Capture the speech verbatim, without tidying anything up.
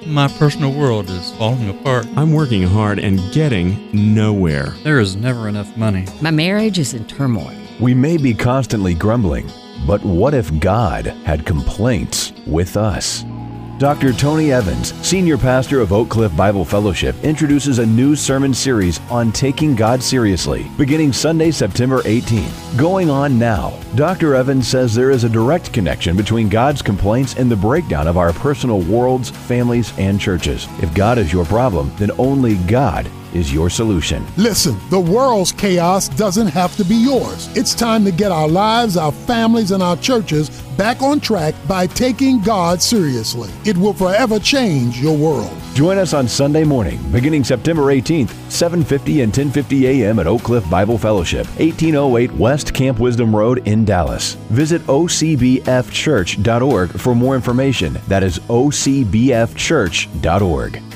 My personal world is falling apart. I'm working hard and getting nowhere. There is never enough money. My marriage is in turmoil. We may be constantly grumbling, but what if God had complaints with us? Doctor Tony Evans, Senior Pastor of Oak Cliff Bible Fellowship, introduces a new sermon series on taking God seriously, beginning Sunday, September eighteenth. Going on now, Doctor Evans says there is a direct connection between God's complaints and the breakdown of our personal worlds, families, and churches. If God is your problem, then only God is your solution. Listen, the world's chaos doesn't have to be yours. It's time to get our lives, our families, and our churches back on track by taking God seriously. It will forever change your world. Join us on Sunday morning, beginning September eighteenth, seven fifty and ten fifty a.m. at Oak Cliff Bible Fellowship, eighteen oh eight West Camp Wisdom Road in Dallas. Visit o c b f church dot org for more information. That is o c b f church dot org.